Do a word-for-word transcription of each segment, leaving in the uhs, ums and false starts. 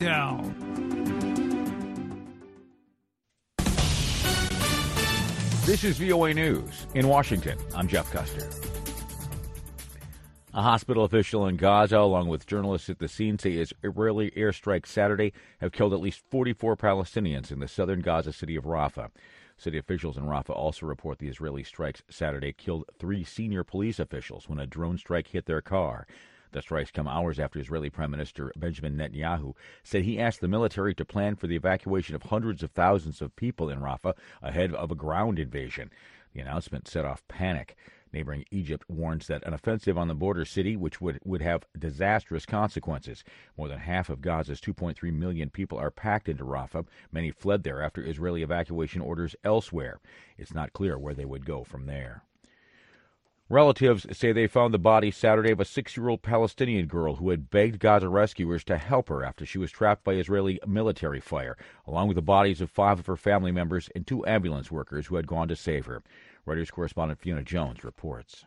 down. This is V O A News. In Washington, I'm Jeff Custer. A hospital official in Gaza, along with journalists at the scene, say Israeli airstrikes Saturday have killed at least forty-four Palestinians in the southern Gaza city of Rafah. City officials in Rafah also report the Israeli strikes Saturday killed three senior police officials when a drone strike hit their car. The strikes come hours after Israeli Prime Minister Benjamin Netanyahu said he asked the military to plan for the evacuation of hundreds of thousands of people in Rafah ahead of a ground invasion. The announcement set off panic. Neighboring Egypt warns that an offensive on the border city, which would, would have disastrous consequences. More than half of Gaza's two point three million people are packed into Rafah. Many fled there after Israeli evacuation orders elsewhere. It's not clear where they would go from there. Relatives say they found the body Saturday of a six-year-old Palestinian girl who had begged Gaza rescuers to help her after she was trapped by Israeli military fire, along with the bodies of five of her family members and two ambulance workers who had gone to save her. Reuters correspondent Fiona Jones reports.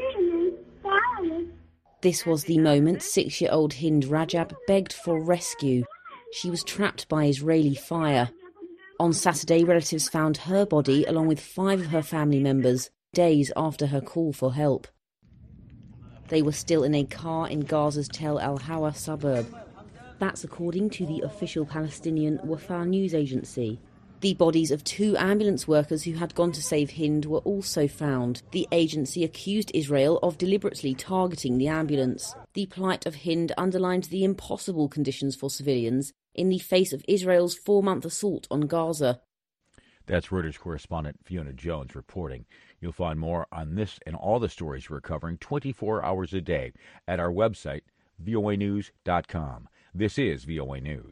This was the moment six-year-old Hind Rajab begged for rescue. She was trapped by Israeli fire. On Saturday, relatives found her body along with five of her family members, days after her call for help. They were still in a car in Gaza's Tel Al-Hawa suburb. That's according to the official Palestinian Wafa news agency. The bodies of two ambulance workers who had gone to save Hind were also found. The agency accused Israel of deliberately targeting the ambulance. The plight of Hind underlined the impossible conditions for civilians in the face of Israel's four-month assault on Gaza. That's Reuters correspondent Fiona Jones reporting. You'll find more on this and all the stories we're covering twenty-four hours a day at our website, V O A news dot com. This is V O A News.